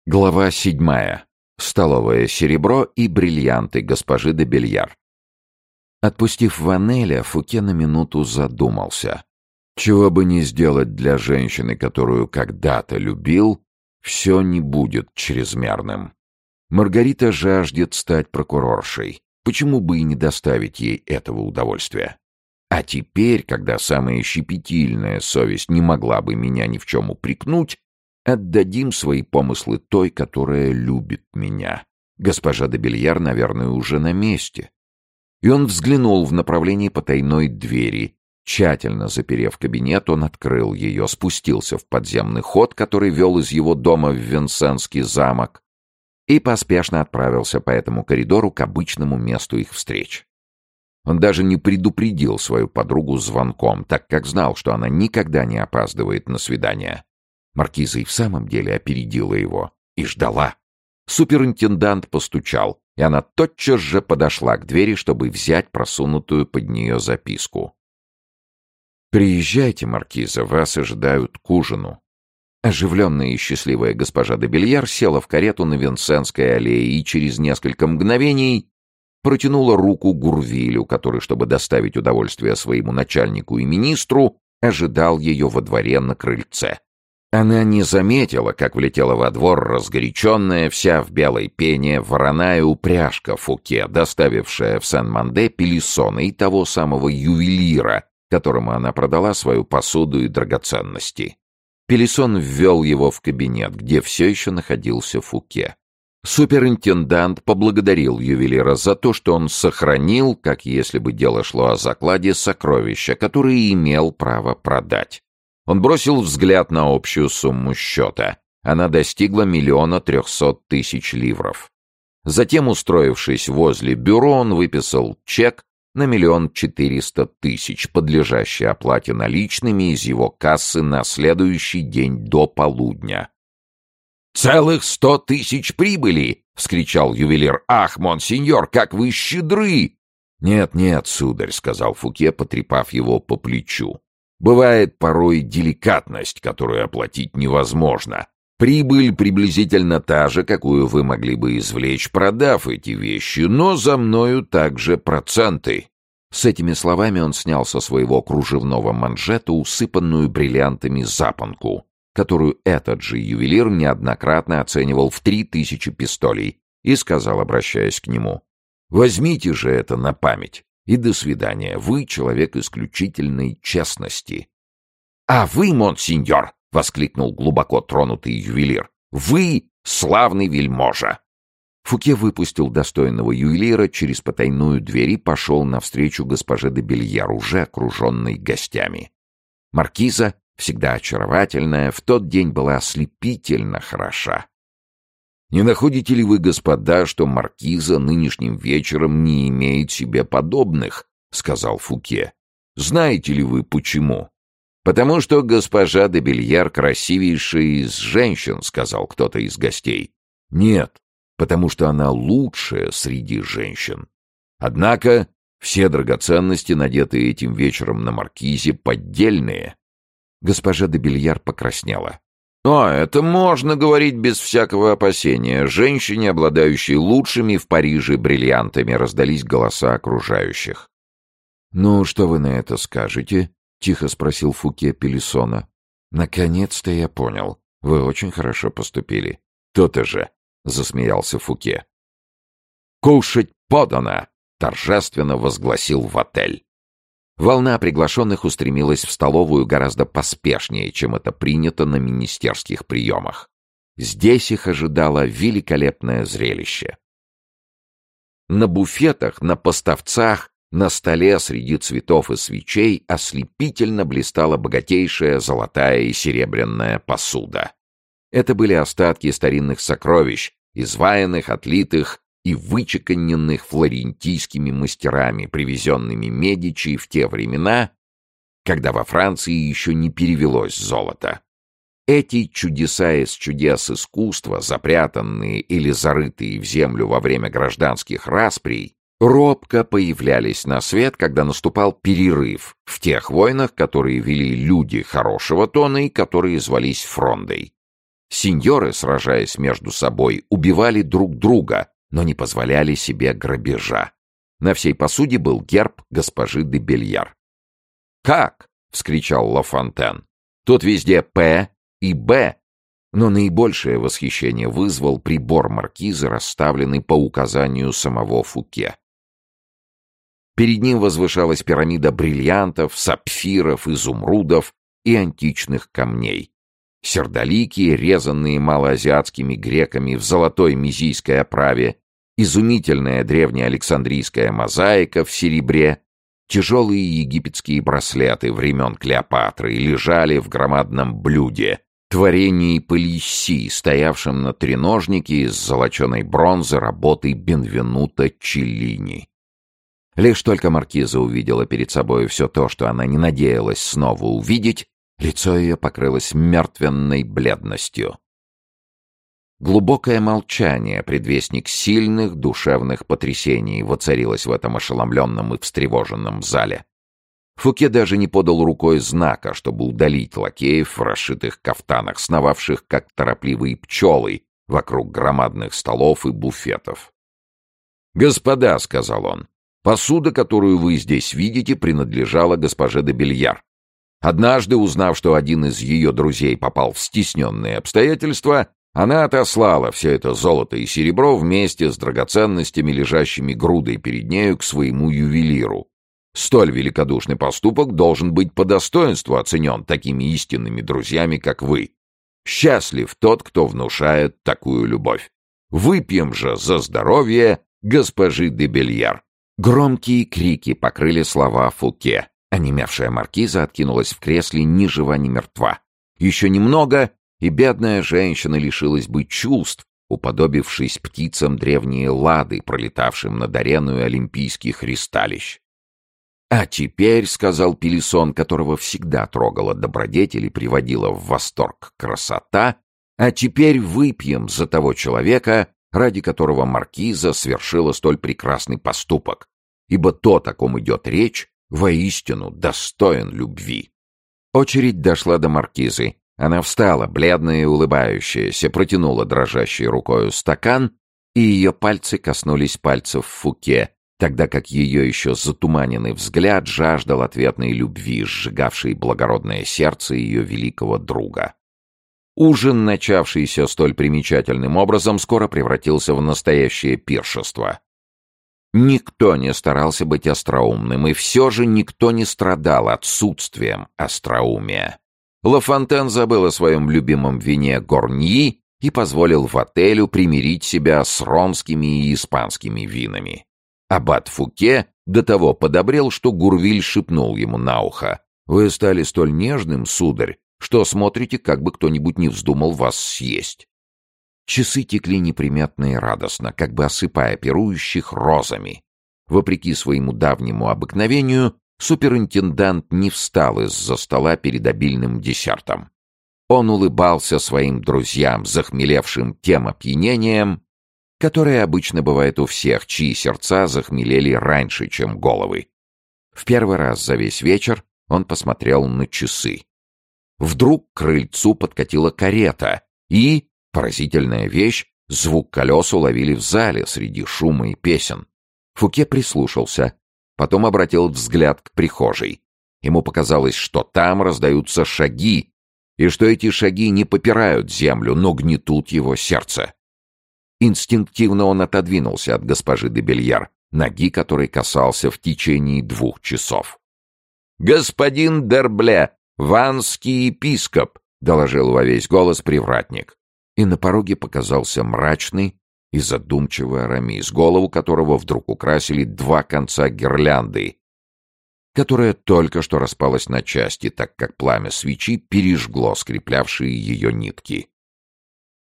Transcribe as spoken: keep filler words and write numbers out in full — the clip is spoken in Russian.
Глава седьмая. Столовое серебро и бриллианты госпожи де Бельяр. Отпустив Ванеля, Фуке на минуту задумался. Чего бы ни сделать для женщины, которую когда-то любил, все не будет чрезмерным. Маргарита жаждет стать прокуроршей. Почему бы и не доставить ей этого удовольствия? А теперь, когда самая щепетильная совесть не могла бы меня ни в чем упрекнуть, отдадим свои помыслы той, которая любит меня. Госпожа де Бельяр, наверное, уже на месте. И он взглянул в направлении потайной двери. Тщательно заперев кабинет, он открыл ее, спустился в подземный ход, который вел из его дома в Винсенский замок, и поспешно отправился по этому коридору к обычному месту их встреч. Он даже не предупредил свою подругу звонком, так как знал, что она никогда не опаздывает на свидание. Маркиза и в самом деле опередила его и ждала. Суперинтендант постучал, и она тотчас же подошла к двери, чтобы взять просунутую под нее записку. «Приезжайте, Маркиза, вас ожидают к ужину». Оживленная и счастливая госпожа де Бельяр села в карету на Винсенской аллее и через несколько мгновений протянула руку Гурвилю, который, чтобы доставить удовольствие своему начальнику и министру, ожидал ее во дворе на крыльце. Она не заметила, как влетела во двор разгоряченная, вся в белой пене, вороная упряжка Фуке, доставившая в Сен-Манде Пелиссона и того самого ювелира, которому она продала свою посуду и драгоценности. Пелиссон ввел его в кабинет, где все еще находился Фуке. Суперинтендант поблагодарил ювелира за то, что он сохранил, как если бы дело шло о закладе, сокровища, которые имел право продать. Он бросил взгляд на общую сумму счета. Она достигла миллиона трехсот тысяч ливров. Затем, устроившись возле бюро, он выписал чек на миллион четыреста тысяч, подлежащий оплате наличными из его кассы на следующий день до полудня. «Целых сто тысяч прибыли!» — вскричал ювелир. «Ах, монсеньор, как вы щедры!» «Нет, нет, сударь», — сказал Фуке, потрепав его по плечу. «Бывает порой деликатность, которую оплатить невозможно. Прибыль приблизительно та же, какую вы могли бы извлечь, продав эти вещи, но за мною также проценты». С этими словами он снял со своего кружевного манжета усыпанную бриллиантами запонку, которую этот же ювелир неоднократно оценивал в три тысячи пистолей, и сказал, обращаясь к нему: «Возьмите же это на память. И до свидания. Вы человек исключительной честности». «А вы, монсеньор!» — воскликнул глубоко тронутый ювелир. «Вы славный вельможа!» Фуке выпустил достойного ювелира через потайную дверь и пошел навстречу госпоже де Бельяр, уже окруженной гостями. Маркиза, всегда очаровательная, в тот день была ослепительно хороша. «Не находите ли вы, господа, что маркиза нынешним вечером не имеет себе подобных?» — сказал Фуке. «Знаете ли вы почему?» «Потому что госпожа де Бельяр красивейшая из женщин», — сказал кто-то из гостей. «Нет, потому что она лучшая среди женщин. Однако все драгоценности, надетые этим вечером на маркизе, поддельные». Госпожа де Бельяр покраснела. «О, это можно говорить без всякого опасения. Женщине, обладающей лучшими в Париже бриллиантами», — раздались голоса окружающих. «Ну, что вы на это скажете?» — тихо спросил Фуке Пелиссона. «Наконец-то я понял. Вы очень хорошо поступили». «То-то же», — засмеялся Фуке. «Кушать подано!» — торжественно возгласил в отель. Волна приглашенных устремилась в столовую гораздо поспешнее, чем это принято на министерских приемах. Здесь их ожидало великолепное зрелище. На буфетах, на поставцах, на столе среди цветов и свечей ослепительно блистала богатейшая золотая и серебряная посуда. Это были остатки старинных сокровищ, изваянных, отлитых и вычеканенных флорентийскими мастерами, привезенными Медичи в те времена, когда во Франции еще не перевелось золото. Эти чудеса из чудес искусства, запрятанные или зарытые в землю во время гражданских расприй, робко появлялись на свет, когда наступал перерыв в тех войнах, которые вели люди хорошего тона и которые звались фрондой. Сеньоры, сражаясь между собой, убивали друг друга, но не позволяли себе грабежа. На всей посуде был герб госпожи де Бельяр. «Как?» — вскричал Ла Фонтен. «Тут везде «П» и «Б». Но наибольшее восхищение вызвал прибор маркизы, расставленный по указанию самого Фуке. Перед ним возвышалась пирамида бриллиантов, сапфиров, изумрудов и античных камней. Сердолики, резанные малоазиатскими греками в золотой мизийской оправе, изумительная древняя Александрийская мозаика в серебре, тяжелые египетские браслеты времен Клеопатры лежали в громадном блюде, творении Палисси, стоявшем на треножнике из золоченой бронзы работы Бенвенуто Челлини. Лишь только маркиза увидела перед собой все то, что она не надеялась снова увидеть, лицо ее покрылось мертвенной бледностью. Глубокое молчание, предвестник сильных душевных потрясений, воцарилось в этом ошеломленном и встревоженном зале. Фуке даже не подал рукой знака, чтобы удалить лакеев в расшитых кафтанах, сновавших, как торопливые пчелы, вокруг громадных столов и буфетов. «Господа», — сказал он, — «посуда, которую вы здесь видите, принадлежала госпоже де Бельяр. Однажды, узнав, что один из ее друзей попал в стесненные обстоятельства, она отослала все это золото и серебро вместе с драгоценностями, лежащими грудой перед нею, к своему ювелиру. Столь великодушный поступок должен быть по достоинству оценен такими истинными друзьями, как вы. Счастлив тот, кто внушает такую любовь. Выпьем же за здоровье госпожи де Бельяр». Громкие крики покрыли слова Фуке. Онемевшая маркиза откинулась в кресле ни жива, ни мертва. Еще немного, и бедная женщина лишилась бы чувств, уподобившись птицам древние лады, пролетавшим над ареной олимпийских ристалищ. «А теперь, — сказал Пелисон, которого всегда трогала добродетель и приводила в восторг красота, — а теперь выпьем за того человека, ради которого маркиза совершила столь прекрасный поступок, ибо тот, о ком идет речь, воистину достоин любви». Очередь дошла до маркизы. Она встала, бледная и улыбающаяся, протянула дрожащей рукою стакан, и ее пальцы коснулись пальцев Фуке, тогда как ее еще затуманенный взгляд жаждал ответной любви, сжигавшей благородное сердце ее великого друга. Ужин, начавшийся столь примечательным образом, скоро превратился в настоящее пиршество. Никто не старался быть остроумным, и все же никто не страдал отсутствием остроумия. Ла Фонтен забыл о своем любимом вине Горньи и позволил в отелю примирить себя с ромскими и испанскими винами. Аббат Фуке до того подобрел, что Гурвиль шепнул ему на ухо: «Вы стали столь нежным, сударь, что смотрите, как бы кто-нибудь не вздумал вас съесть». Часы текли неприметно и радостно, как бы осыпая пирующих розами. Вопреки своему давнему обыкновению, суперинтендант не встал из-за стола перед обильным десертом. Он улыбался своим друзьям, захмелевшим тем опьянением, которое обычно бывает у всех, чьи сердца захмелели раньше, чем головы. В первый раз за весь вечер он посмотрел на часы. Вдруг к крыльцу подкатила карета, и, поразительная вещь, звук колес уловили в зале среди шума и песен. Фуке прислушался, потом обратил взгляд к прихожей. Ему показалось, что там раздаются шаги, и что эти шаги не попирают землю, но гнетут его сердце. Инстинктивно он отодвинулся от госпожи де Бельяр, ноги которой касался в течение двух часов. «Господин Д'Ербле, ванский епископ!» — доложил во весь голос привратник. И на пороге показался мрачный и задумчивый Арамис, голову которого вдруг украсили два конца гирлянды, которая только что распалась на части, так как пламя свечи пережгло скреплявшие ее нитки.